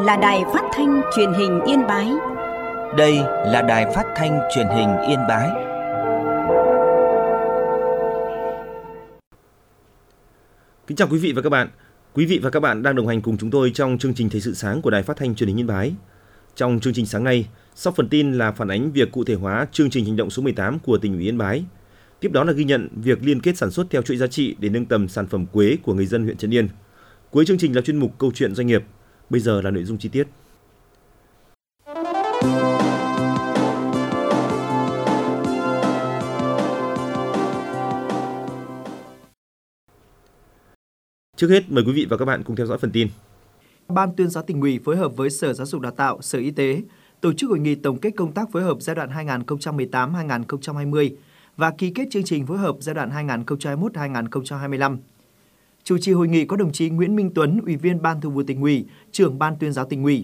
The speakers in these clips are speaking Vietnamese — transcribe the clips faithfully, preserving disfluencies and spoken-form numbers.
là Đài Phát thanh Truyền hình Yên Bái. Đây là Đài Phát thanh Truyền hình Yên Bái. Kính chào quý vị và các bạn. Quý vị và các bạn đang đồng hành cùng chúng tôi trong chương trình Thời sự sáng của Đài Phát thanh Truyền hình Yên Bái. Trong chương trình sáng nay, sau phần tin là phản ánh việc cụ thể hóa chương trình hành động số mười tám của tỉnh ủy Yên Bái. Tiếp đó là ghi nhận việc liên kết sản xuất theo chuỗi giá trị để nâng tầm sản phẩm quế của người dân huyện Trấn Yên. Cuối chương trình là chuyên mục Câu chuyện doanh nghiệp. Bây giờ là nội dung chi tiết. Trước hết, mời quý vị và các bạn cùng theo dõi phần tin. Ban Tuyên giáo Tỉnh ủy phối hợp với Sở Giáo dục Đào tạo, Sở Y tế tổ chức hội nghị tổng kết công tác phối hợp giai đoạn hai nghìn không trăm mười tám đến hai nghìn không trăm hai mươi và ký kết chương trình phối hợp giai đoạn hai nghìn không trăm hai mươi mốt đến hai nghìn không trăm hai mươi lăm. Chủ trì hội nghị có đồng chí Nguyễn Minh Tuấn, Ủy viên Ban Thường vụ Tỉnh ủy, Trưởng Ban Tuyên giáo Tỉnh ủy.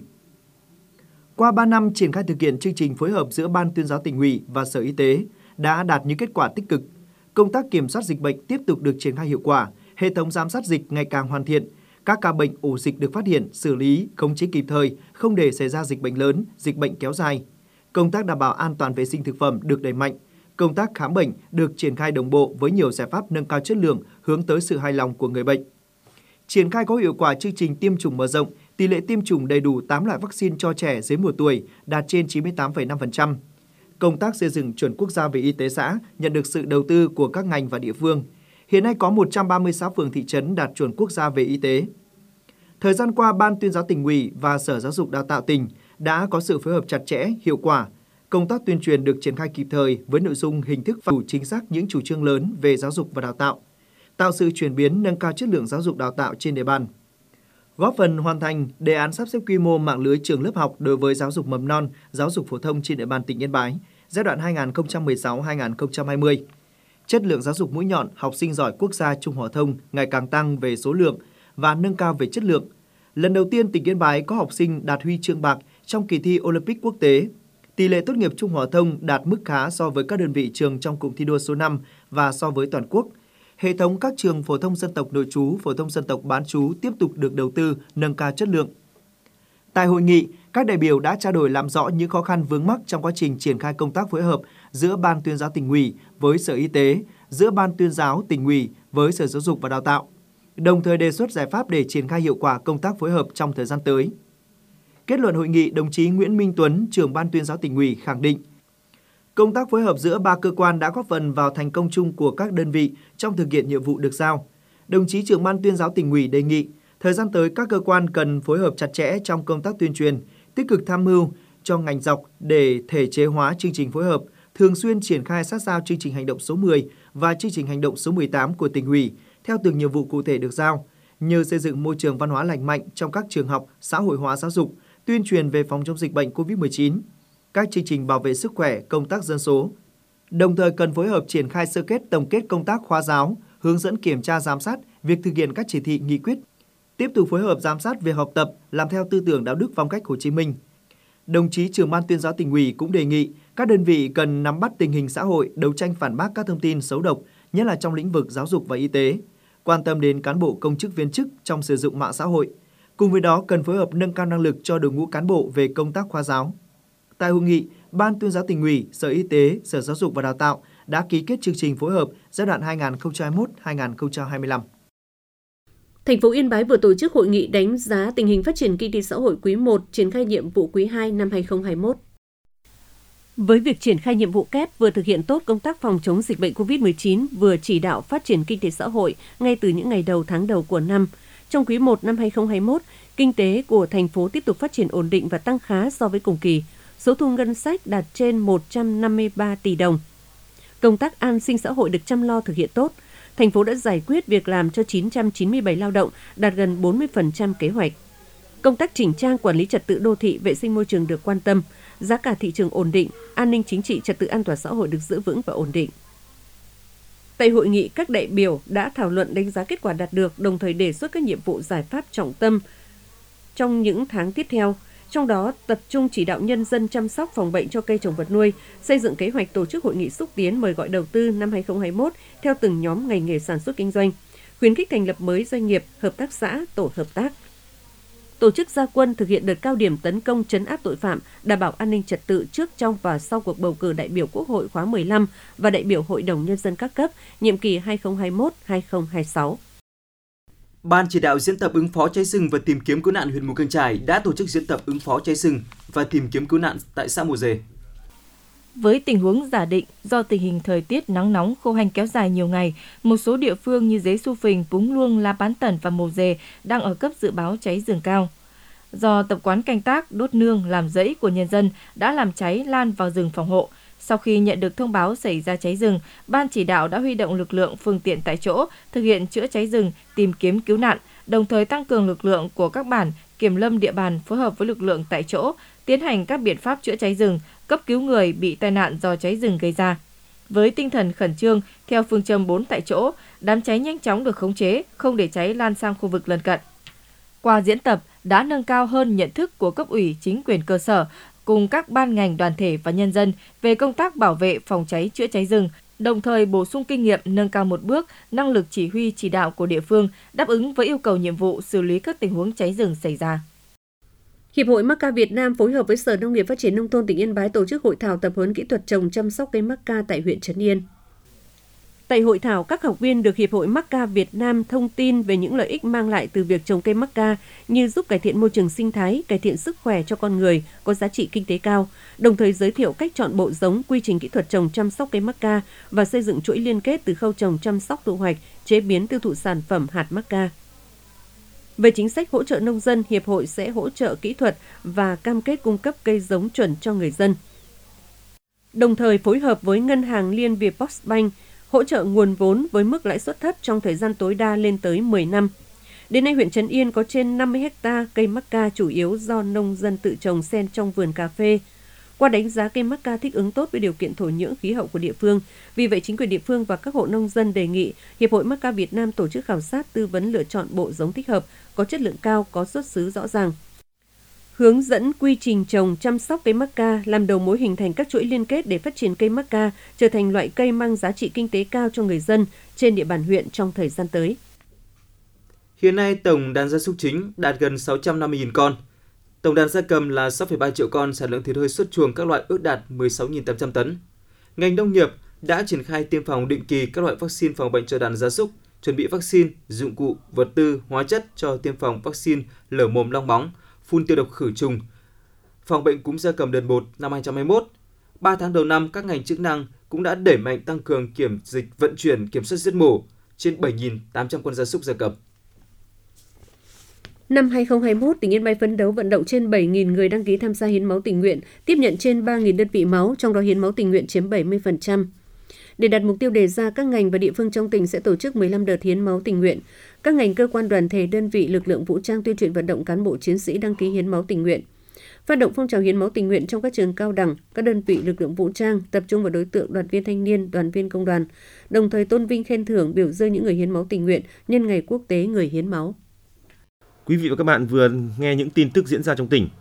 Qua ba năm triển khai thực hiện chương trình phối hợp giữa Ban Tuyên giáo Tỉnh ủy và Sở Y tế đã đạt những kết quả tích cực. Công tác kiểm soát dịch bệnh tiếp tục được triển khai hiệu quả, hệ thống giám sát dịch ngày càng hoàn thiện, các ca bệnh ổ dịch được phát hiện, xử lý, khống chế kịp thời, không để xảy ra dịch bệnh lớn, dịch bệnh kéo dài. Công tác đảm bảo an toàn vệ sinh thực phẩm được đẩy mạnh. Công tác khám bệnh được triển khai đồng bộ với nhiều giải pháp nâng cao chất lượng, hướng tới sự hài lòng của người bệnh. Triển khai có hiệu quả chương trình tiêm chủng mở rộng, tỷ lệ tiêm chủng đầy đủ tám loại vaccine cho trẻ dưới một tuổi đạt trên chín mươi tám phẩy năm phần trăm. Công tác xây dựng chuẩn quốc gia về y tế xã nhận được sự đầu tư của các ngành và địa phương. Hiện nay có một trăm ba mươi xã phường thị trấn đạt chuẩn quốc gia về y tế. Thời gian qua, Ban Tuyên giáo Tỉnh ủy và Sở Giáo dục Đào tạo tỉnh đã có sự phối hợp chặt chẽ, hiệu quả. Công tác tuyên truyền được triển khai kịp thời với nội dung, hình thức và đủ chính xác những chủ trương lớn về giáo dục và đào tạo, tạo sự chuyển biến nâng cao chất lượng giáo dục đào tạo trên địa bàn. Góp phần hoàn thành đề án sắp xếp quy mô mạng lưới trường lớp học đối với giáo dục mầm non, giáo dục phổ thông trên địa bàn tỉnh Yên Bái giai đoạn hai nghìn không trăm mười sáu đến hai nghìn không trăm hai mươi. Chất lượng giáo dục mũi nhọn, học sinh giỏi quốc gia trung phổ thông ngày càng tăng về số lượng và nâng cao về chất lượng. Lần đầu tiên tỉnh Yên Bái có học sinh đạt huy chương bạc trong kỳ thi Olympic quốc tế. Tỷ lệ tốt nghiệp trung phổ thông đạt mức khá so với các đơn vị trường trong cụm thi đua số năm và so với toàn quốc. Hệ thống các trường phổ thông dân tộc nội trú, phổ thông dân tộc bán trú tiếp tục được đầu tư, nâng cao chất lượng. Tại hội nghị, các đại biểu đã trao đổi làm rõ những khó khăn vướng mắc trong quá trình triển khai công tác phối hợp giữa Ban Tuyên giáo Tỉnh ủy với Sở Y tế, giữa Ban Tuyên giáo Tỉnh ủy với Sở Giáo dục và Đào tạo, đồng thời đề xuất giải pháp để triển khai hiệu quả công tác phối hợp trong thời gian tới. Kết luận hội nghị, đồng chí Nguyễn Minh Tuấn, Trưởng Ban Tuyên giáo Tỉnh ủy khẳng định, công tác phối hợp giữa ba cơ quan đã góp phần vào thành công chung của các đơn vị trong thực hiện nhiệm vụ được giao. Đồng chí Trưởng Ban Tuyên giáo Tỉnh ủy đề nghị, thời gian tới các cơ quan cần phối hợp chặt chẽ trong công tác tuyên truyền, tích cực tham mưu cho ngành dọc để thể chế hóa chương trình phối hợp, thường xuyên triển khai sát sao chương trình hành động số mười và chương trình hành động số mười tám của tỉnh ủy theo từng nhiệm vụ cụ thể được giao, như xây dựng môi trường văn hóa lành mạnh trong các trường học, xã hội hóa giáo dục, tuyên truyền về phòng chống dịch bệnh covid mười chín, các chương trình bảo vệ sức khỏe, công tác dân số. Đồng thời cần phối hợp triển khai sơ kết tổng kết công tác khóa giáo, hướng dẫn kiểm tra giám sát việc thực hiện các chỉ thị nghị quyết, tiếp tục phối hợp giám sát việc học tập, làm theo tư tưởng đạo đức phong cách Hồ Chí Minh. Đồng chí Trưởng Ban Tuyên giáo Tỉnh ủy cũng đề nghị các đơn vị cần nắm bắt tình hình xã hội, đấu tranh phản bác các thông tin xấu độc, nhất là trong lĩnh vực giáo dục và y tế, quan tâm đến cán bộ công chức viên chức trong sử dụng mạng xã hội. Cùng với đó cần phối hợp nâng cao năng lực cho đội ngũ cán bộ về công tác khóa giáo. Tại hội nghị, Ban Tuyên giáo Tỉnh ủy, Sở Y tế, Sở Giáo dục và Đào tạo đã ký kết chương trình phối hợp giai đoạn hai nghìn không trăm hai mươi mốt đến hai nghìn không trăm hai mươi lăm. Thành phố Yên Bái vừa tổ chức hội nghị đánh giá tình hình phát triển kinh tế xã hội quý một, triển khai nhiệm vụ quý hai năm hai nghìn không trăm hai mươi mốt. Với việc triển khai nhiệm vụ kép vừa thực hiện tốt công tác phòng chống dịch bệnh covid mười chín, vừa chỉ đạo phát triển kinh tế xã hội ngay từ những ngày đầu tháng đầu của năm, trong quý một năm hai nghìn không trăm hai mươi mốt, kinh tế của thành phố tiếp tục phát triển ổn định và tăng khá so với cùng kỳ. Số thu ngân sách đạt trên một trăm năm mươi ba tỷ đồng. Công tác an sinh xã hội được chăm lo thực hiện tốt. Thành phố đã giải quyết việc làm cho chín trăm chín mươi bảy lao động, đạt gần bốn mươi phần trăm kế hoạch. Công tác chỉnh trang quản lý trật tự đô thị, vệ sinh môi trường được quan tâm. Giá cả thị trường ổn định, an ninh chính trị, trật tự an toàn xã hội được giữ vững và ổn định. Tại hội nghị, các đại biểu đã thảo luận đánh giá kết quả đạt được, đồng thời đề xuất các nhiệm vụ giải pháp trọng tâm trong những tháng tiếp theo. Trong đó, tập trung chỉ đạo nhân dân chăm sóc phòng bệnh cho cây trồng vật nuôi, xây dựng kế hoạch tổ chức hội nghị xúc tiến mời gọi đầu tư năm hai nghìn không trăm hai mươi mốt theo từng nhóm ngành nghề sản xuất kinh doanh, khuyến khích thành lập mới doanh nghiệp, hợp tác xã, tổ hợp tác. tổ chức ra quân thực hiện đợt cao điểm tấn công trấn áp tội phạm, đảm bảo an ninh trật tự trước, trong và sau cuộc bầu cử đại biểu Quốc hội khóa mười lăm và đại biểu Hội đồng Nhân dân các cấp, nhiệm kỳ hai nghìn không trăm hai mươi mốt đến hai nghìn không trăm hai mươi sáu. Ban chỉ đạo diễn tập ứng phó cháy rừng và tìm kiếm cứu nạn huyện Mù Cang Chải đã tổ chức diễn tập ứng phó cháy rừng và tìm kiếm cứu nạn tại xã Mồ Dề. Với tình huống giả định do tình hình thời tiết nắng nóng khô hanh kéo dài nhiều ngày, một số địa phương như Dế Xu Phình, Púng Luông, La Bán Tẩn và Mồ Dề đang ở cấp dự báo cháy rừng cao. Do tập quán canh tác, đốt nương, làm rẫy của nhân dân đã làm cháy lan vào rừng phòng hộ. Sau khi nhận được thông báo xảy ra cháy rừng, Ban chỉ đạo đã huy động lực lượng phương tiện tại chỗ, thực hiện chữa cháy rừng, tìm kiếm cứu nạn, đồng thời tăng cường lực lượng của các bản, kiểm lâm địa bàn phối hợp với lực lượng tại chỗ, tiến hành các biện pháp chữa cháy rừng, cấp cứu người bị tai nạn do cháy rừng gây ra. Với tinh thần khẩn trương, theo phương châm bốn tại chỗ, đám cháy nhanh chóng được khống chế, không để cháy lan sang khu vực lân cận. Qua diễn tập đã nâng cao hơn nhận thức của cấp ủy chính quyền cơ sở cùng các ban ngành đoàn thể và nhân dân về công tác bảo vệ phòng cháy chữa cháy rừng, đồng thời bổ sung kinh nghiệm nâng cao một bước năng lực chỉ huy chỉ đạo của địa phương đáp ứng với yêu cầu nhiệm vụ xử lý các tình huống cháy rừng xảy ra. Hiệp hội Mắc ca Việt Nam phối hợp với Sở Nông nghiệp Phát triển Nông thôn tỉnh Yên Bái tổ chức hội thảo tập huấn kỹ thuật trồng chăm sóc cây mắc ca tại huyện Trấn Yên. Tại hội thảo, các học viên được Hiệp hội Mắc ca Việt Nam thông tin về những lợi ích mang lại từ việc trồng cây mắc ca như giúp cải thiện môi trường sinh thái, cải thiện sức khỏe cho con người, có giá trị kinh tế cao, đồng thời giới thiệu cách chọn bộ giống, quy trình kỹ thuật trồng chăm sóc cây mắc ca và xây dựng chuỗi liên kết từ khâu trồng chăm sóc thu hoạch, chế biến tiêu thụ sản phẩm hạt mắc ca. Về chính sách hỗ trợ nông dân, Hiệp hội sẽ hỗ trợ kỹ thuật và cam kết cung cấp cây giống chuẩn cho người dân. Đồng thời phối hợp với Ngân hàng Liên Việt Postbank hỗ trợ nguồn vốn với mức lãi suất thấp trong thời gian tối đa lên tới mười năm. Đến nay, huyện Trấn Yên có trên năm mươi héc ta cây mắc ca chủ yếu do nông dân tự trồng xen trong vườn cà phê. Qua đánh giá, cây mắc ca thích ứng tốt với điều kiện thổ nhưỡng khí hậu của địa phương. Vì vậy, chính quyền địa phương và các hộ nông dân đề nghị Hiệp hội Mắc ca Việt Nam tổ chức khảo sát, tư vấn lựa chọn bộ giống thích hợp, có chất lượng cao, có xuất xứ rõ ràng. Hướng dẫn quy trình trồng chăm sóc cây mắc ca, làm đầu mối hình thành các chuỗi liên kết để phát triển cây mắc ca trở thành loại cây mang giá trị kinh tế cao cho người dân trên địa bàn huyện trong thời gian tới. Hiện nay, tổng đàn gia súc chính đạt gần sáu trăm năm mươi nghìn con. Tổng đàn gia cầm là sáu phẩy ba triệu con, sản lượng thịt hơi xuất chuồng các loại ước đạt mười sáu nghìn tám trăm tấn. Ngành nông nghiệp đã triển khai tiêm phòng định kỳ các loại vaccine phòng bệnh cho đàn gia súc, chuẩn bị vaccine, dụng cụ, vật tư, hóa chất cho tiêm phòng vaccine lở mồm long móng, phun tiêu độc khử trùng, phòng bệnh cúm gia cầm đợt một năm hai nghìn không trăm hai mươi mốt. ba tháng đầu năm, các ngành chức năng cũng đã đẩy mạnh tăng cường kiểm dịch vận chuyển, kiểm soát giết mổ trên bảy nghìn tám trăm con gia súc gia cầm. Năm hai nghìn không trăm hai mươi mốt, tỉnh Yên Bái phấn đấu vận động trên bảy nghìn người đăng ký tham gia hiến máu tình nguyện, tiếp nhận trên ba nghìn đơn vị máu, trong đó hiến máu tình nguyện chiếm bảy mươi phần trăm. Để đạt mục tiêu đề ra, các ngành và địa phương trong tỉnh sẽ tổ chức mười lăm đợt hiến máu tình nguyện. Các ngành, cơ quan, đoàn thể, đơn vị, lực lượng vũ trang tuyên truyền vận động cán bộ chiến sĩ đăng ký hiến máu tình nguyện. Phát động phong trào hiến máu tình nguyện trong các trường cao đẳng, các đơn vị lực lượng vũ trang, tập trung vào đối tượng đoàn viên thanh niên, đoàn viên công đoàn, đồng thời tôn vinh khen thưởng biểu dương những người hiến máu tình nguyện nhân Ngày Quốc tế Người hiến máu. Quý vị và các bạn vừa nghe những tin tức diễn ra trong tỉnh.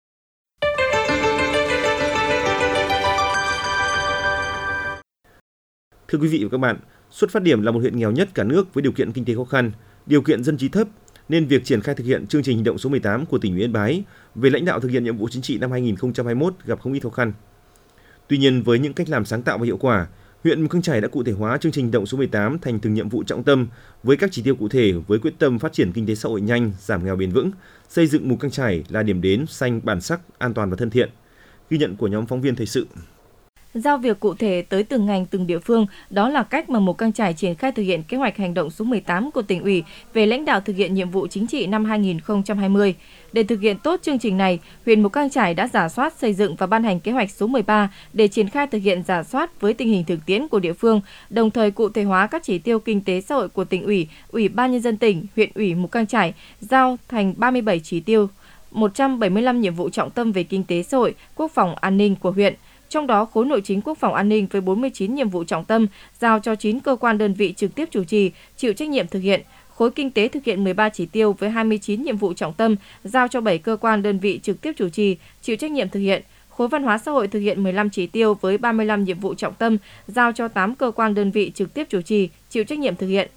Thưa quý vị và các bạn, xuất phát điểm là một huyện nghèo nhất cả nước với điều kiện kinh tế khó khăn, điều kiện dân trí thấp, nên việc triển khai thực hiện chương trình hành động số mười tám của tỉnh Yên Bái về lãnh đạo thực hiện nhiệm vụ chính trị năm hai nghìn không trăm hai mươi mốt gặp không ít khó khăn. Tuy nhiên, với những cách làm sáng tạo và hiệu quả, huyện Mù Cang Chải đã cụ thể hóa chương trình hành động số mười tám thành từng nhiệm vụ trọng tâm với các chỉ tiêu cụ thể, với quyết tâm phát triển kinh tế xã hội nhanh, giảm nghèo bền vững, xây dựng Mù Cang Chải là điểm đến xanh, bản sắc, an toàn và thân thiện. Ghi nhận của nhóm phóng viên thời sự. Giao việc cụ thể tới từng ngành, từng địa phương, đó là cách mà Mù Cang Chải triển khai thực hiện kế hoạch hành động số mười tám của tỉnh ủy về lãnh đạo thực hiện nhiệm vụ chính trị năm hai nghìn không trăm hai mươi. Để thực hiện tốt chương trình này, huyện Mù Cang Chải đã rà soát, xây dựng và ban hành kế hoạch số mười ba để triển khai thực hiện rà soát với tình hình thực tiễn của địa phương, đồng thời cụ thể hóa các chỉ tiêu kinh tế xã hội của tỉnh ủy, Ủy ban nhân dân tỉnh, huyện ủy Mù Cang Chải giao thành ba mươi bảy chỉ tiêu, một trăm bảy mươi lăm nhiệm vụ trọng tâm về kinh tế xã hội, quốc phòng an ninh của huyện. Trong đó, khối nội chính quốc phòng an ninh với bốn mươi chín nhiệm vụ trọng tâm giao cho chín cơ quan đơn vị trực tiếp chủ trì, chịu trách nhiệm thực hiện. Khối kinh tế thực hiện mười ba chỉ tiêu với hai mươi chín nhiệm vụ trọng tâm giao cho bảy cơ quan đơn vị trực tiếp chủ trì, chịu trách nhiệm thực hiện. Khối văn hóa xã hội thực hiện mười lăm chỉ tiêu với ba mươi lăm nhiệm vụ trọng tâm giao cho tám cơ quan đơn vị trực tiếp chủ trì, chịu trách nhiệm thực hiện.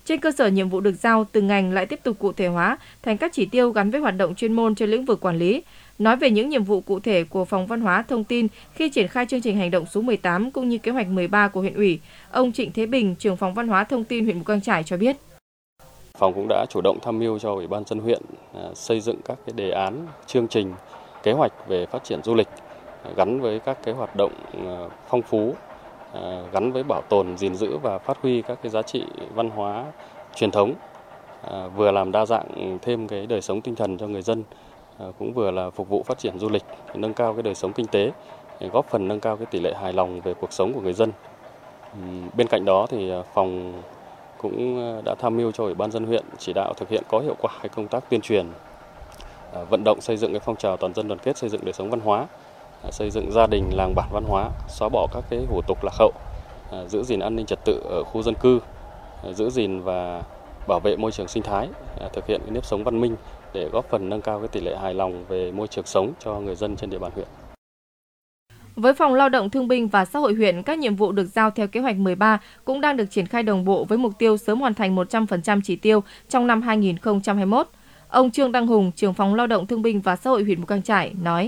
Trên cơ sở nhiệm vụ được giao, từng ngành lại tiếp tục cụ thể hóa thành các chỉ tiêu gắn với hoạt động chuyên môn trên lĩnh vực quản lý. Nói về những nhiệm vụ cụ thể của Phòng Văn hóa Thông tin khi triển khai chương trình hành động số mười tám cũng như kế hoạch mười ba của huyện ủy, ông Trịnh Thế Bình, trưởng Phòng Văn hóa Thông tin huyện Mù Cang Chải cho biết. Phòng cũng đã chủ động tham mưu cho Ủy ban nhân dân huyện xây dựng các cái đề án, chương trình, kế hoạch về phát triển du lịch gắn với các cái hoạt động phong phú, gắn với bảo tồn, gìn giữ và phát huy các cái giá trị văn hóa truyền thống, vừa làm đa dạng thêm cái đời sống tinh thần cho người dân, cũng vừa là phục vụ phát triển du lịch, nâng cao cái đời sống kinh tế, góp phần nâng cao cái tỷ lệ hài lòng về cuộc sống của người dân. Bên cạnh đó thì phòng cũng đã tham mưu cho Ủy ban nhân dân huyện chỉ đạo thực hiện có hiệu quả cái công tác tuyên truyền, vận động xây dựng cái phong trào toàn dân đoàn kết xây dựng đời sống văn hóa, xây dựng gia đình làng bản văn hóa, xóa bỏ các cái hủ tục lạc hậu, giữ gìn an ninh trật tự ở khu dân cư, giữ gìn và bảo vệ môi trường sinh thái, thực hiện cái nếp sống văn minh để góp phần nâng cao cái tỷ lệ hài lòng về môi trường sống cho người dân trên địa bàn huyện. Với Phòng Lao động Thương binh và Xã hội huyện, các nhiệm vụ được giao theo kế hoạch mười ba cũng đang được triển khai đồng bộ với mục tiêu sớm hoàn thành một trăm phần trăm chỉ tiêu trong năm hai nghìn không trăm hai mươi mốt. Ông Trương Đăng Hùng, trưởng Phòng Lao động Thương binh và Xã hội huyện Mù Cang Chải nói: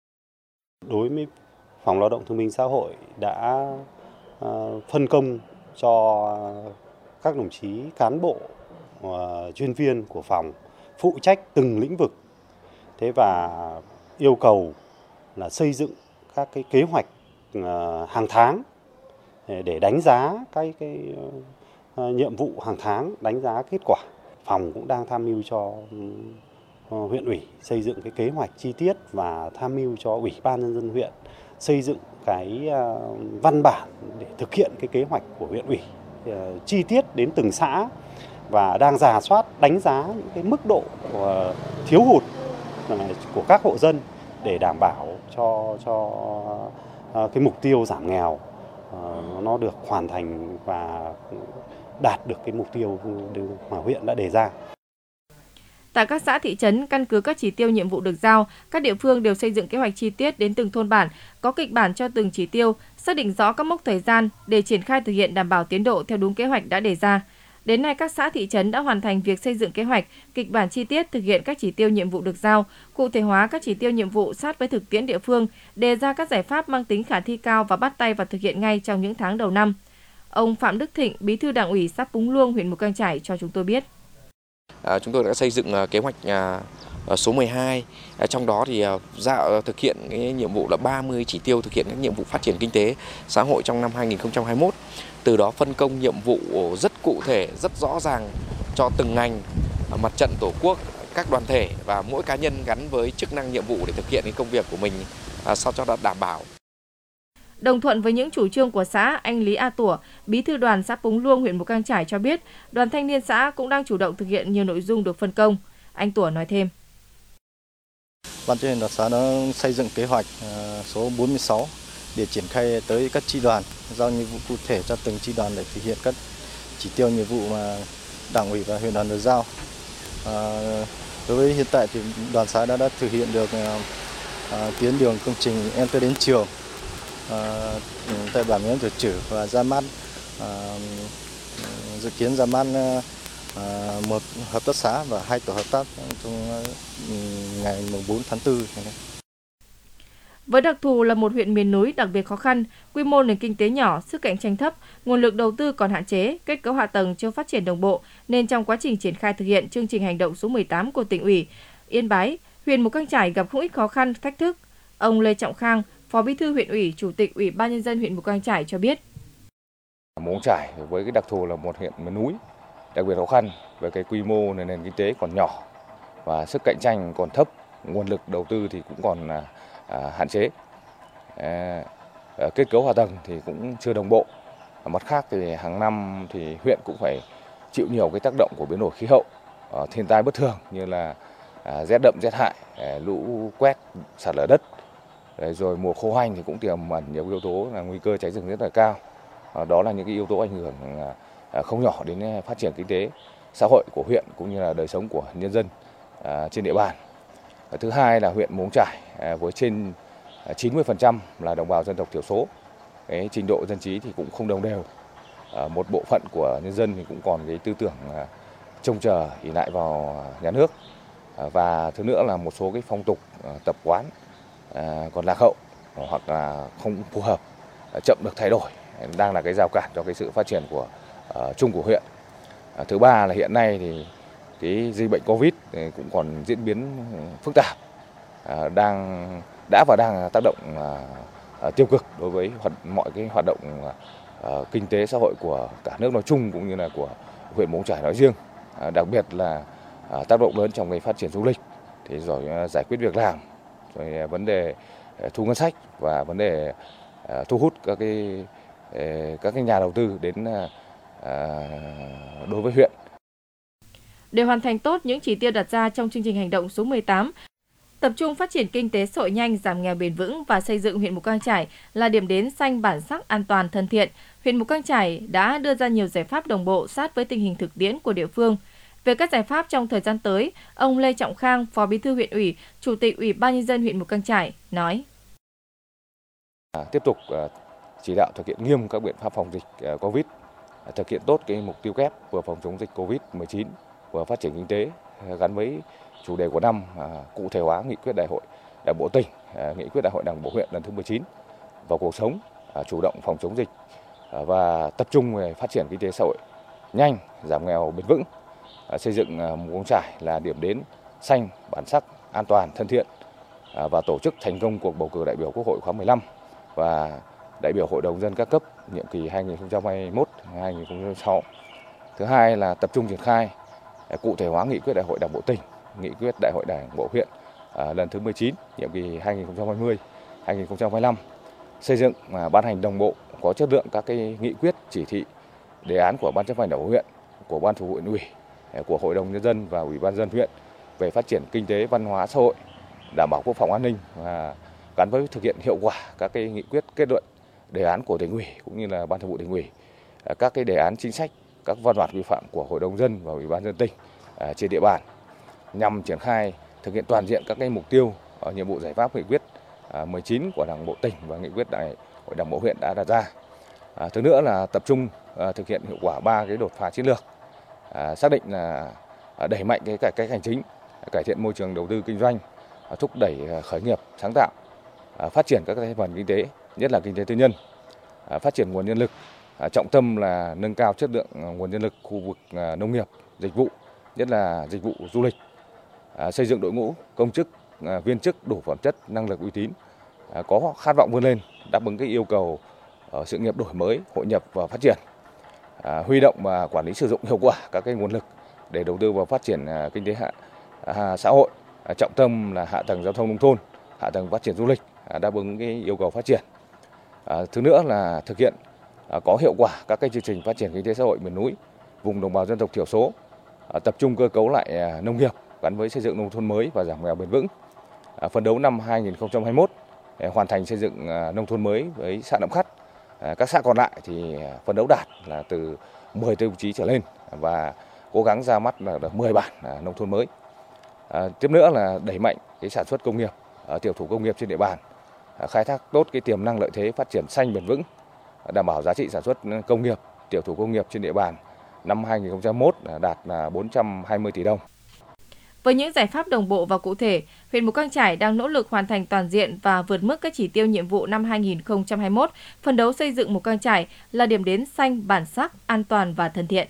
Đối với Phòng Lao động Thương binh Xã hội đã uh, phân công cho các đồng chí cán bộ uh, chuyên viên của phòng phụ trách từng lĩnh vực. Thế và yêu cầu là xây dựng các cái kế hoạch uh, hàng tháng để đánh giá cái cái uh, nhiệm vụ hàng tháng, đánh giá kết quả. Phòng cũng đang tham mưu cho uh, huyện ủy xây dựng cái kế hoạch chi tiết và tham mưu cho Ủy ban nhân dân huyện xây dựng cái uh, văn bản để thực hiện cái kế hoạch của huyện ủy uh, chi tiết đến từng xã, và đang rà soát đánh giá những cái mức độ uh, thiếu hụt uh, của các hộ dân để đảm bảo cho cho uh, cái mục tiêu giảm nghèo uh, nó được hoàn thành và đạt được cái mục tiêu mà huyện đã đề ra. Tại các xã thị trấn, căn cứ các chỉ tiêu nhiệm vụ được giao, các địa phương đều xây dựng kế hoạch chi tiết đến từng thôn bản, có kịch bản cho từng chỉ tiêu, xác định rõ các mốc thời gian để triển khai thực hiện đảm bảo tiến độ theo đúng kế hoạch đã đề ra. Đến nay, các xã thị trấn đã hoàn thành việc xây dựng kế hoạch, kịch bản chi tiết thực hiện các chỉ tiêu nhiệm vụ được giao, cụ thể hóa các chỉ tiêu nhiệm vụ sát với thực tiễn địa phương, đề ra các giải pháp mang tính khả thi cao và bắt tay vào thực hiện ngay trong những tháng đầu năm. Ông Phạm Đức Thịnh, Bí thư Đảng ủy xã Púng Luông, huyện Mù Cang Chải cho chúng tôi biết. À, chúng tôi đã xây dựng kế hoạch số mười hai, trong đó thì dạ, thực hiện cái nhiệm vụ là ba mươi chỉ tiêu thực hiện các nhiệm vụ phát triển kinh tế xã hội trong năm hai nghìn không trăm hai mươi mốt. Từ đó phân công nhiệm vụ rất cụ thể, rất rõ ràng cho từng ngành, mặt trận tổ quốc, các đoàn thể và mỗi cá nhân gắn với chức năng nhiệm vụ để thực hiện cái công việc của mình sao cho đảm bảo. Đồng thuận với những chủ trương của xã, anh Lý A Tủa, Bí thư đoàn xã Púng Luông, huyện Mù Cang Chải cho biết, đoàn thanh niên xã cũng đang chủ động thực hiện nhiều nội dung được phân công. Anh Tủa nói thêm: Ban chấp hành đoàn xã đã xây dựng kế hoạch số bốn mươi sáu để triển khai tới các chi đoàn, giao nhiệm vụ cụ thể cho từng chi đoàn để thực hiện các chỉ tiêu nhiệm vụ mà Đảng ủy và huyện đoàn được giao. À, đối với hiện tại thì đoàn xã đã, đã thực hiện được à, tuyến đường công trình Em Tới Đến Trường, À, tại bản Miếng Tử Chử và ra mắt à, dự kiến ra mắt à, một hợp tác xã và hai tổ hợp tác trong ngày bốn tháng tư. Với đặc thù là một huyện miền núi đặc biệt khó khăn, quy mô nền kinh tế nhỏ, sức cạnh tranh thấp, nguồn lực đầu tư còn hạn chế, kết cấu hạ tầng chưa phát triển đồng bộ, nên trong quá trình triển khai thực hiện chương trình hành động số mười tám của tỉnh ủy Yên Bái, huyện Mù Cang Chải gặp không ít khó khăn, thách thức. Ông Lê Trọng Khang, Phó Bí thư huyện ủy, Chủ tịch Ủy ban nhân dân huyện Mù Cang Chải cho biết: Mù Cang Chải với cái đặc thù là một huyện miền núi đặc biệt khó khăn về cái quy mô nền nền kinh tế còn nhỏ và sức cạnh tranh còn thấp, nguồn lực đầu tư thì cũng còn à, hạn chế, à, kết cấu hạ tầng thì cũng chưa đồng bộ. Mặt khác thì hàng năm thì huyện cũng phải chịu nhiều cái tác động của biến đổi khí hậu, à, thiên tai bất thường như là à, rét đậm rét hại, à, lũ quét, sạt lở đất. Đấy, rồi mùa khô hanh thì cũng tiềm ẩn nhiều yếu tố là nguy cơ cháy rừng rất là cao. À, đó là những cái yếu tố ảnh hưởng à, không nhỏ đến phát triển kinh tế xã hội của huyện cũng như là đời sống của nhân dân à, trên địa bàn. À, thứ hai là huyện Mù Cang Chải à, với trên chín mươi phần trăm là đồng bào dân tộc thiểu số. Cái trình độ dân trí thì cũng không đồng đều. một bộ phận của nhân dân thì cũng còn cái tư tưởng trông chờ ỷ lại vào nhà nước, và thứ nữa là một số cái phong tục tập quán còn lạc hậu hoặc là không phù hợp, chậm được thay đổi, đang là cái rào cản cho cái sự phát triển của uh, chung của huyện. Uh, thứ ba là hiện nay thì cái dịch bệnh Covid thì cũng còn diễn biến phức tạp, uh, đang đã và đang tác động uh, uh, tiêu cực đối với hoạt, mọi cái hoạt động uh, kinh tế xã hội của cả nước nói chung cũng như là của huyện Mù Cang Chải nói riêng, uh, đặc biệt là uh, tác động lớn trong cái phát triển du lịch, thì rồi uh, giải quyết việc làm, rồi uh, vấn đề uh, thu ngân sách và vấn đề uh, thu hút các cái uh, các cái nhà đầu tư đến uh, đối với huyện. Để hoàn thành tốt những chỉ tiêu đặt ra trong chương trình hành động số mười tám, tập trung phát triển kinh tế xã hội nhanh, giảm nghèo bền vững và xây dựng huyện Mù Cang Chải là điểm đến xanh, bản sắc, an toàn, thân thiện, huyện Mù Cang Chải đã đưa ra nhiều giải pháp đồng bộ sát với tình hình thực tiễn của địa phương. Về các giải pháp trong thời gian tới, ông Lê Trọng Khang, Phó Bí thư huyện ủy, Chủ tịch Ủy ban nhân dân huyện Mù Cang Chải nói: À, tiếp tục uh, chỉ đạo thực hiện nghiêm các biện pháp phòng dịch uh, Covid, uh, thực hiện tốt cái mục tiêu kép vừa phòng chống dịch Covid mười chín, vừa phát triển kinh tế uh, gắn với chủ đề của năm, uh, cụ thể hóa nghị quyết đại hội Đảng bộ tỉnh, uh, nghị quyết đại hội Đảng bộ huyện lần thứ mười chín vào cuộc sống, uh, chủ động phòng chống dịch uh, và tập trung về phát triển kinh tế xã hội nhanh, giảm nghèo bền vững, uh, xây dựng uh, Mù Cang Chải là điểm đến xanh, bản sắc, an toàn, thân thiện uh, và tổ chức thành công cuộc bầu cử đại biểu Quốc hội khóa mười lăm và đại biểu Hội đồng nhân dân các cấp nhiệm kỳ hai nghìn không trăm hai mươi mốt đến hai nghìn không trăm hai mươi sáu. Thứ hai là tập trung triển khai cụ thể hóa nghị quyết đại hội Đảng bộ tỉnh, nghị quyết đại hội Đảng bộ huyện à, lần thứ mười chín nhiệm kỳ hai nghìn không trăm hai mươi đến hai nghìn không trăm hai mươi lăm, xây dựng và ban hành đồng bộ có chất lượng các cái nghị quyết, chỉ thị, đề án của Ban chấp hành Đảng bộ huyện, của Ban Thường vụ huyện ủy, của Hội đồng nhân dân và Ủy ban nhân dân huyện về phát triển kinh tế, văn hóa, xã hội, đảm bảo quốc phòng an ninh và gắn với thực hiện hiệu quả các cái nghị quyết, kết luận, đề án của tỉnh ủy cũng như là Ban Thường vụ tỉnh ủy, các cái đề án chính sách, các văn bản quy phạm của Hội đồng nhân dân và Ủy ban nhân dân tỉnh trên địa bàn, nhằm triển khai thực hiện toàn diện các cái mục tiêu, nhiệm vụ, giải pháp nghị quyết mười chín của Đảng bộ tỉnh và nghị quyết đại hội Đảng bộ huyện đã đặt ra. Thứ nữa là tập trung thực hiện hiệu quả ba cái đột phá chiến lược, xác định là đẩy mạnh cái cải cách hành chính, cải thiện môi trường đầu tư kinh doanh, thúc đẩy khởi nghiệp sáng tạo, phát triển các thành phần kinh tế, nhất là kinh tế tư nhân, phát triển nguồn nhân lực, trọng tâm là nâng cao chất lượng nguồn nhân lực khu vực nông nghiệp, dịch vụ, nhất là dịch vụ du lịch, xây dựng đội ngũ công chức, viên chức đủ phẩm chất, năng lực, uy tín, có khát vọng vươn lên, đáp ứng cái yêu cầu sự nghiệp đổi mới, hội nhập và phát triển, huy động và quản lý sử dụng hiệu quả các cái nguồn lực để đầu tư vào phát triển kinh tế hạ, xã hội, trọng tâm là hạ tầng giao thông nông thôn, hạ tầng phát triển du lịch, đáp ứng cái yêu cầu phát triển. À, thứ nữa là thực hiện à, có hiệu quả các cái chương trình phát triển kinh tế xã hội miền núi, vùng đồng bào dân tộc thiểu số, à, tập trung cơ cấu lại à, nông nghiệp gắn với xây dựng nông thôn mới và giảm nghèo bền vững. À, phấn đấu năm hai nghìn không trăm hai mươi mốt để hoàn thành xây dựng à, nông thôn mới với xã Nậm Khắt. À, các xã còn lại thì phấn đấu đạt là từ mười tiêu chí trở lên và cố gắng ra mắt là được mười bản à, nông thôn mới. À, tiếp nữa là đẩy mạnh cái sản xuất công nghiệp, à, tiểu thủ công nghiệp trên địa bàn, khai thác tốt cái tiềm năng lợi thế phát triển xanh bền vững, đảm bảo giá trị sản xuất công nghiệp, tiểu thủ công nghiệp trên địa bàn năm hai nghìn không trăm hai mươi mốt đạt là bốn trăm hai mươi tỷ đồng. Với những giải pháp đồng bộ và cụ thể, huyện Mù Cang Chải đang nỗ lực hoàn thành toàn diện và vượt mức các chỉ tiêu nhiệm vụ năm hai nghìn không trăm hai mươi mốt, phấn đấu xây dựng Mù Cang Chải là điểm đến xanh, bản sắc, an toàn và thân thiện.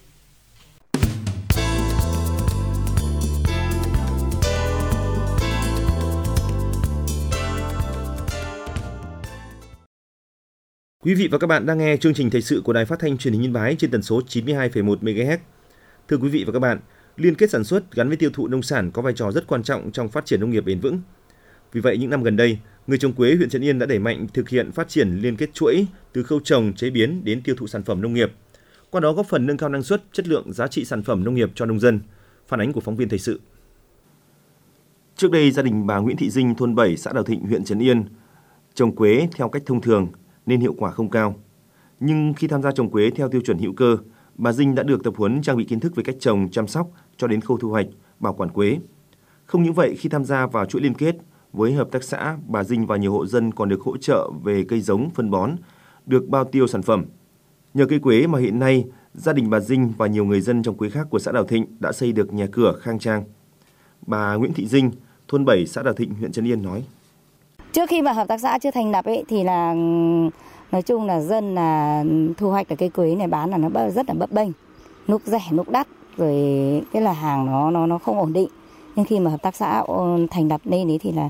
Quý vị và các bạn đang nghe chương trình thời sự của Đài Phát thanh Truyền hình Yên Bái trên tần số chín mươi hai phẩy một mê ga héc. Thưa quý vị và các bạn, liên kết sản xuất gắn với tiêu thụ nông sản có vai trò rất quan trọng trong phát triển nông nghiệp bền vững. Vì vậy, những năm gần đây, người trồng quế huyện Trấn Yên đã đẩy mạnh thực hiện phát triển liên kết chuỗi từ khâu trồng, chế biến đến tiêu thụ sản phẩm nông nghiệp. Qua đó góp phần nâng cao năng suất, chất lượng, giá trị sản phẩm nông nghiệp cho nông dân. Phản ánh của phóng viên thời sự. Trước đây, gia đình bà Nguyễn Thị Dinh, thôn bảy, xã Đào Thịnh, huyện Trấn Yên trồng quế theo cách thông thường nên hiệu quả không cao. Nhưng khi tham gia trồng quế theo tiêu chuẩn hữu cơ, bà Dinh đã được tập huấn trang bị kiến thức về cách trồng, chăm sóc cho đến khâu thu hoạch, bảo quản quế. Không những vậy, khi tham gia vào chuỗi liên kết với hợp tác xã, bà Dinh và nhiều hộ dân còn được hỗ trợ về cây giống, phân bón, được bao tiêu sản phẩm. Nhờ cây quế mà hiện nay, gia đình bà Dinh và nhiều người dân trong quế khác của xã Đào Thịnh đã xây được nhà cửa khang trang. Bà Nguyễn Thị Dinh, thôn bảy, xã Đào Thịnh, huyện Trấn Yên nói: Trước khi mà hợp tác xã chưa thành lập ấy thì là nói chung là dân là thu hoạch được cây quế này bán là nó rất là bấp bênh, lúc rẻ lúc đắt, rồi cái là hàng nó nó nó không ổn định. Nhưng khi mà hợp tác xã thành lập đây đấy thì là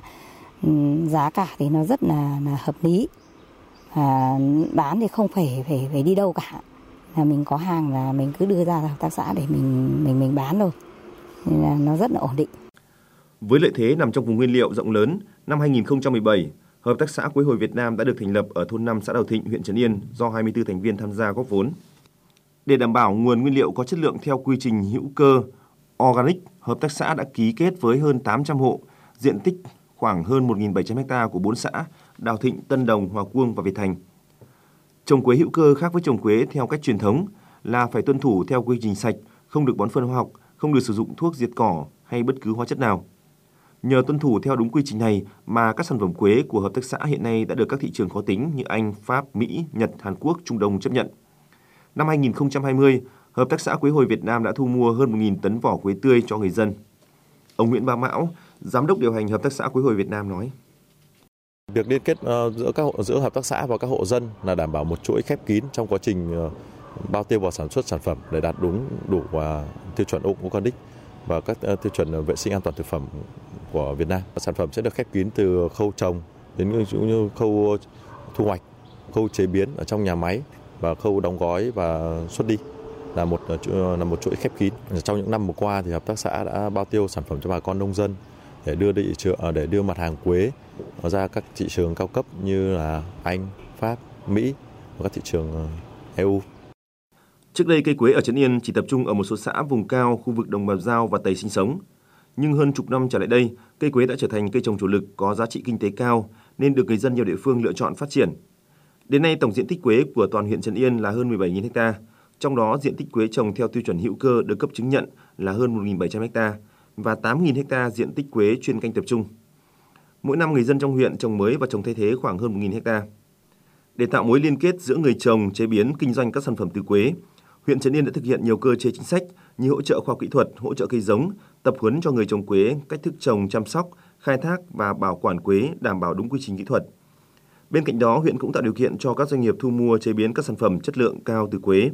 giá cả thì nó rất là, là hợp lý. À, bán thì không phải phải phải đi đâu cả, là mình có hàng là mình cứ đưa ra hợp tác xã để mình mình mình bán thôi, nên là nó rất là ổn định. Với lợi thế nằm trong vùng nguyên liệu rộng lớn, năm hai nghìn không trăm mười bảy, Hợp tác xã Quế hồi Việt Nam đã được thành lập ở thôn năm, xã Đào Thịnh, huyện Trấn Yên do hai mươi tư thành viên tham gia góp vốn. Để đảm bảo nguồn nguyên liệu có chất lượng theo quy trình hữu cơ organic, hợp tác xã đã ký kết với hơn tám trăm hộ, diện tích khoảng hơn một nghìn bảy trăm ha của bốn xã Đào Thịnh, Tân Đồng, Hòa Cuông và Việt Thành. Trồng quế hữu cơ khác với trồng quế theo cách truyền thống là phải tuân thủ theo quy trình sạch, không được bón phân hóa học, không được sử dụng thuốc diệt cỏ hay bất cứ hóa chất nào. Nhờ tuân thủ theo đúng quy trình này mà các sản phẩm quế của hợp tác xã hiện nay đã được các thị trường khó tính như Anh, Pháp, Mỹ, Nhật, Hàn Quốc, Trung Đông chấp nhận. Năm hai nghìn không trăm hai mươi, Hợp tác xã Quế hồi Việt Nam đã thu mua hơn một nghìn tấn vỏ quế tươi cho người dân. Ông Nguyễn Bá Mão, Giám đốc điều hành Hợp tác xã Quế hồi Việt Nam nói: Việc liên kết uh, giữa các hộ, giữa hợp tác xã và các hộ dân là đảm bảo một chuỗi khép kín trong quá trình uh, bao tiêu và sản xuất sản phẩm để đạt đúng đủ uh, tiêu chuẩn organic và các uh, tiêu chuẩn vệ sinh an toàn thực phẩm của Việt Nam. Sản phẩm sẽ được khép kín từ khâu trồng đến như khâu thu hoạch, khâu chế biến ở trong nhà máy và khâu đóng gói và xuất đi là một là một chuỗi khép kín. Trong những năm vừa qua thì hợp tác xã đã bao tiêu sản phẩm cho bà con nông dân để đưa thị trường để đưa mặt hàng quế ra các thị trường cao cấp như là Anh, Pháp, Mỹ và các thị trường e u. Trước đây cây quế ở Trấn Yên chỉ tập trung ở một số xã vùng cao, khu vực đồng bào Dao và Tây sinh sống. Nhưng hơn chục năm trở lại đây, cây quế đã trở thành cây trồng chủ lực có giá trị kinh tế cao nên được người dân nhiều địa phương lựa chọn phát triển. Đến nay, tổng diện tích quế của toàn huyện Trấn Yên là hơn mười bảy nghìn ha, trong đó diện tích quế trồng theo tiêu chuẩn hữu cơ được cấp chứng nhận là hơn một nghìn bảy trăm ha và tám nghìn ha diện tích quế chuyên canh tập trung. Mỗi năm người dân trong huyện trồng mới và trồng thay thế khoảng hơn một nghìn ha. Để tạo mối liên kết giữa người trồng, chế biến, kinh doanh các sản phẩm từ quế, huyện Trấn Yên đã thực hiện nhiều cơ chế chính sách như hỗ trợ khoa học kỹ thuật, hỗ trợ cây giống, tập huấn cho người trồng quế cách thức trồng, chăm sóc, khai thác và bảo quản quế đảm bảo đúng quy trình kỹ thuật. Bên cạnh đó, huyện cũng tạo điều kiện cho các doanh nghiệp thu mua chế biến các sản phẩm chất lượng cao từ quế.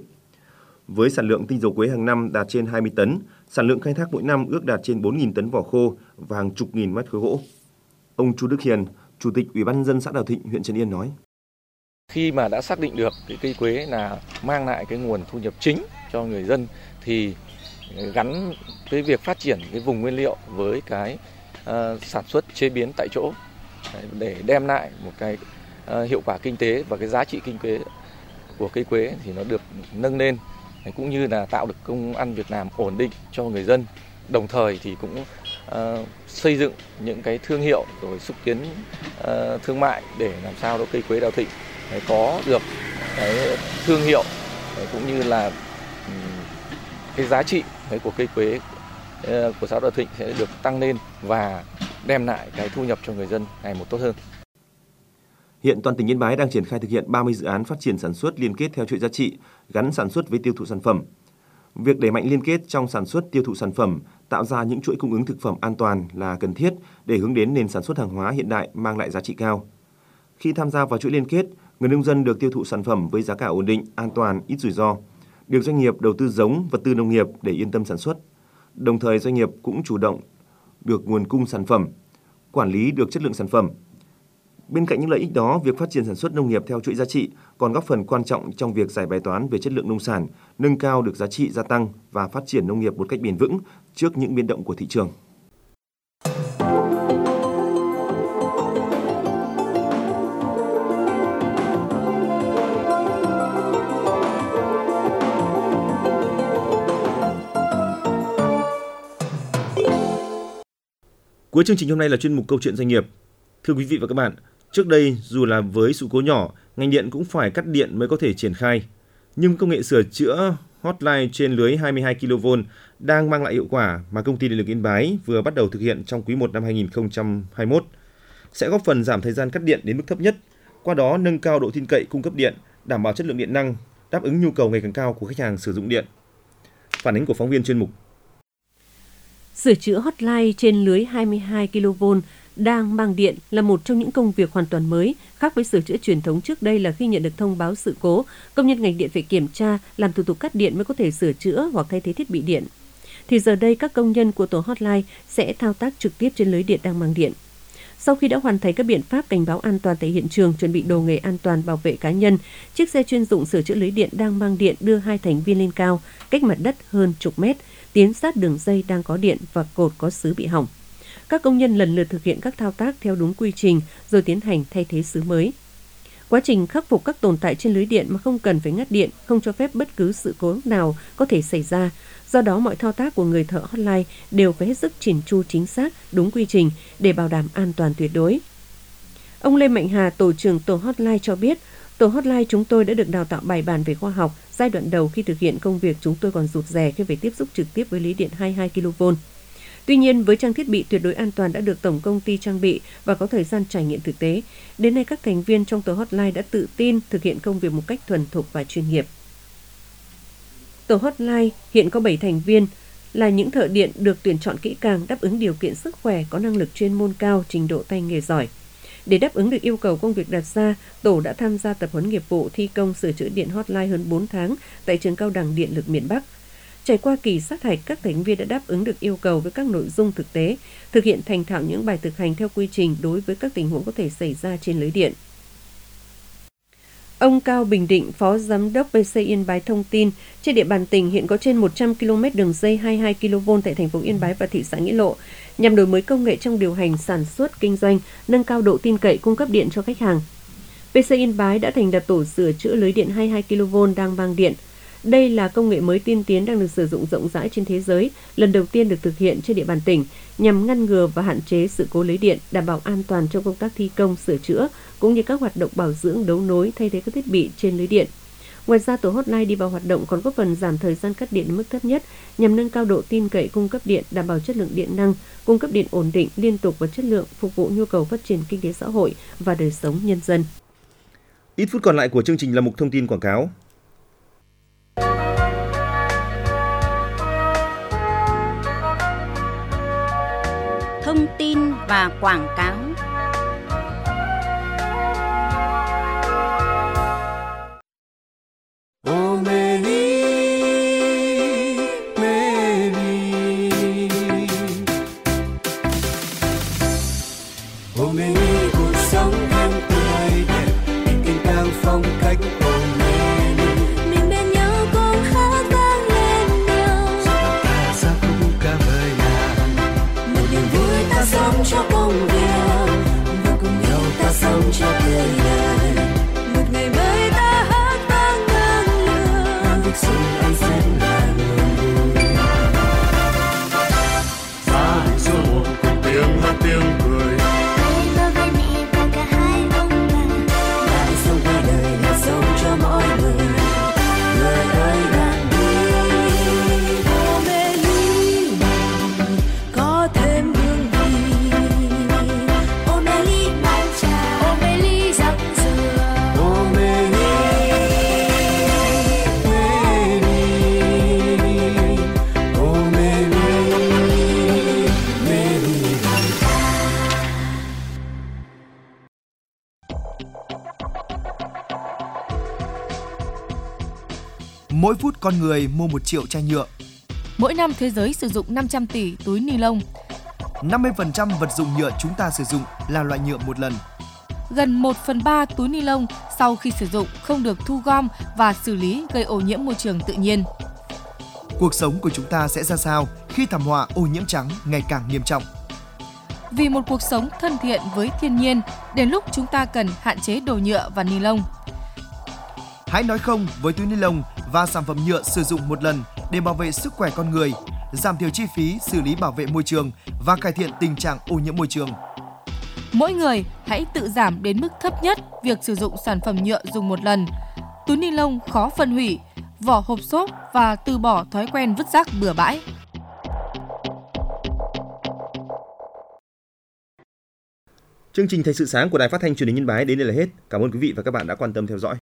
Với sản lượng tinh dầu quế hàng năm đạt trên hai mươi tấn, sản lượng khai thác mỗi năm ước đạt trên bốn nghìn tấn vỏ khô và hàng chục nghìn mét khối gỗ. Ông Chu Đức Hiền, Chủ tịch Ủy ban nhân dân xã Đào Thịnh, huyện Trấn Yên nói: Khi mà đã xác định được cái cây quế là mang lại cái nguồn thu nhập chính cho người dân thì gắn với việc phát triển cái vùng nguyên liệu với cái uh, sản xuất chế biến tại chỗ để đem lại một cái uh, hiệu quả kinh tế và cái giá trị kinh tế của cây quế thì nó được nâng lên, cũng như là tạo được công ăn việc làm ổn định cho người dân. Đồng thời thì cũng uh, xây dựng những cái thương hiệu rồi xúc tiến uh, thương mại để làm sao đó cây quế Đào Thịnh có được cái thương hiệu cũng như là cái giá trị của cây quế của xã Đào Thịnh sẽ được tăng lên và đem lại cái thu nhập cho người dân ngày một tốt hơn. Hiện toàn tỉnh Yên Bái đang triển khai thực hiện ba mươi dự án phát triển sản xuất liên kết theo chuỗi giá trị, gắn sản xuất với tiêu thụ sản phẩm. Việc đẩy mạnh liên kết trong sản xuất tiêu thụ sản phẩm, tạo ra những chuỗi cung ứng thực phẩm an toàn là cần thiết để hướng đến nền sản xuất hàng hóa hiện đại mang lại giá trị cao. Khi tham gia vào chuỗi liên kết, người nông dân được tiêu thụ sản phẩm với giá cả ổn định, an toàn, ít rủi ro, được doanh nghiệp đầu tư giống, vật tư nông nghiệp để yên tâm sản xuất. Đồng thời doanh nghiệp cũng chủ động được nguồn cung sản phẩm, quản lý được chất lượng sản phẩm. Bên cạnh những lợi ích đó, việc phát triển sản xuất nông nghiệp theo chuỗi giá trị còn góp phần quan trọng trong việc giải bài toán về chất lượng nông sản, nâng cao được giá trị gia tăng và phát triển nông nghiệp một cách bền vững trước những biến động của thị trường. Cuối chương trình hôm nay là chuyên mục Câu chuyện doanh nghiệp. Thưa quý vị và các bạn, trước đây dù là với sự cố nhỏ, ngành điện cũng phải cắt điện mới có thể triển khai. Nhưng công nghệ sửa chữa hotline trên lưới hai mươi hai ki lô vôn đang mang lại hiệu quả mà công ty Điện lực Yên Bái vừa bắt đầu thực hiện trong quý một năm hai nghìn không trăm hai mươi mốt. Sẽ góp phần giảm thời gian cắt điện đến mức thấp nhất, qua đó nâng cao độ tin cậy cung cấp điện, đảm bảo chất lượng điện năng, đáp ứng nhu cầu ngày càng cao của khách hàng sử dụng điện. Phản ánh của phóng viên chuyên mục. Sửa chữa hotline trên lưới hai mươi hai ki lô vôn đang mang điện là một trong những công việc hoàn toàn mới, khác với sửa chữa truyền thống trước đây là khi nhận được thông báo sự cố, công nhân ngành điện phải kiểm tra, làm thủ tục cắt điện mới có thể sửa chữa hoặc thay thế thiết bị điện. Thì giờ đây các công nhân của tổ hotline sẽ thao tác trực tiếp trên lưới điện đang mang điện. Sau khi đã hoàn thành các biện pháp cảnh báo an toàn tại hiện trường, chuẩn bị đồ nghề an toàn bảo vệ cá nhân, chiếc xe chuyên dụng sửa chữa lưới điện đang mang điện đưa hai thành viên lên cao, cách mặt đất hơn chục mét, tiến sát đường dây đang có điện và cột có sứ bị hỏng. Các công nhân lần lượt thực hiện các thao tác theo đúng quy trình rồi tiến hành thay thế sứ mới. Quá trình khắc phục các tồn tại trên lưới điện mà không cần phải ngắt điện, không cho phép bất cứ sự cố nào có thể xảy ra. Do đó, mọi thao tác của người thợ hotline đều phải hết sức chỉn chu chính xác, đúng quy trình để bảo đảm an toàn tuyệt đối. Ông Lê Mạnh Hà, tổ trưởng tổ hotline cho biết, tổ hotline chúng tôi đã được đào tạo bài bản về khoa học. Giai đoạn đầu khi thực hiện công việc chúng tôi còn rụt rè khi phải tiếp xúc trực tiếp với lưới điện hai mươi hai ki lô vôn. Tuy nhiên, với trang thiết bị tuyệt đối an toàn đã được tổng công ty trang bị và có thời gian trải nghiệm thực tế, đến nay các thành viên trong tổ hotline đã tự tin thực hiện công việc một cách thuần thục và chuyên nghiệp. Tổ hotline hiện có bảy thành viên, là những thợ điện được tuyển chọn kỹ càng, đáp ứng điều kiện sức khỏe, có năng lực chuyên môn cao, trình độ tay nghề giỏi. Để đáp ứng được yêu cầu công việc đặt ra, tổ đã tham gia tập huấn nghiệp vụ thi công sửa chữa điện hotline hơn bốn tháng tại trường cao đẳng điện lực miền Bắc. Trải qua kỳ sát hạch, các thành viên đã đáp ứng được yêu cầu với các nội dung thực tế, thực hiện thành thạo những bài thực hành theo quy trình đối với các tình huống có thể xảy ra trên lưới điện. Ông Cao Bình Định, Phó Giám đốc pê xê Yên Bái thông tin, trên địa bàn tỉnh hiện có trên một trăm ki lô mét đường dây hai mươi hai ki lô vôn tại thành phố Yên Bái và thị xã Nghĩa Lộ, nhằm đổi mới công nghệ trong điều hành, sản xuất, kinh doanh, nâng cao độ tin cậy cung cấp điện cho khách hàng. pê xê Yên Bái đã thành lập tổ sửa chữa lưới điện hai mươi hai ki lô vôn đang mang điện. Đây là công nghệ mới tiên tiến đang được sử dụng rộng rãi trên thế giới, lần đầu tiên được thực hiện trên địa bàn tỉnh nhằm ngăn ngừa và hạn chế sự cố lưới điện, đảm bảo an toàn trong công tác thi công, sửa chữa cũng như các hoạt động bảo dưỡng, đấu nối, thay thế các thiết bị trên lưới điện. Ngoài ra, tổ hotline đi vào hoạt động còn góp phần giảm thời gian cắt điện đến mức thấp nhất nhằm nâng cao độ tin cậy cung cấp điện, đảm bảo chất lượng điện năng, cung cấp điện ổn định, liên tục và chất lượng, phục vụ nhu cầu phát triển kinh tế xã hội và đời sống nhân dân. Ít phút còn lại của chương trình là mục thông tin quảng cáo. Thông tin và quảng cáo. Cho công việc và cùng nhau ta sống cho tươi đời, một ngày mới ta hát vang ngang lửa, làm việc sống anh sẽ là niềm vui. Gia đình số một cùng tiếng hát tiếng cười, tay ba vai mẹ và cả hai ông bà, lại sống với đời là sống cho mọi người, người ơi bạn đi. Ô mê ly có thêm Mỗi phút con người mua một triệu chai nhựa. Mỗi năm thế giới sử dụng năm trăm tỷ túi ni lông. năm mươi phần trăm vật dụng nhựa chúng ta sử dụng là loại nhựa một lần. Gần một phần ba túi ni lông sau khi sử dụng không được thu gom và xử lý, gây ô nhiễm môi trường tự nhiên. Cuộc sống của chúng ta sẽ ra sao khi thảm họa ô nhiễm trắng ngày càng nghiêm trọng? Vì một cuộc sống thân thiện với thiên nhiên, đến lúc chúng ta cần hạn chế đồ nhựa và ni lông. Hãy nói không với túi ni lông và sản phẩm nhựa sử dụng một lần để bảo vệ sức khỏe con người, giảm thiểu chi phí xử lý bảo vệ môi trường và cải thiện tình trạng ô nhiễm môi trường. Mỗi người hãy tự giảm đến mức thấp nhất việc sử dụng sản phẩm nhựa dùng một lần, túi ni lông khó phân hủy, vỏ hộp xốp và từ bỏ thói quen vứt rác bừa bãi. Chương trình Thời sự sáng của Đài Phát thanh Truyền hình Yên Bái đến đây là hết. Cảm ơn quý vị và các bạn đã quan tâm theo dõi.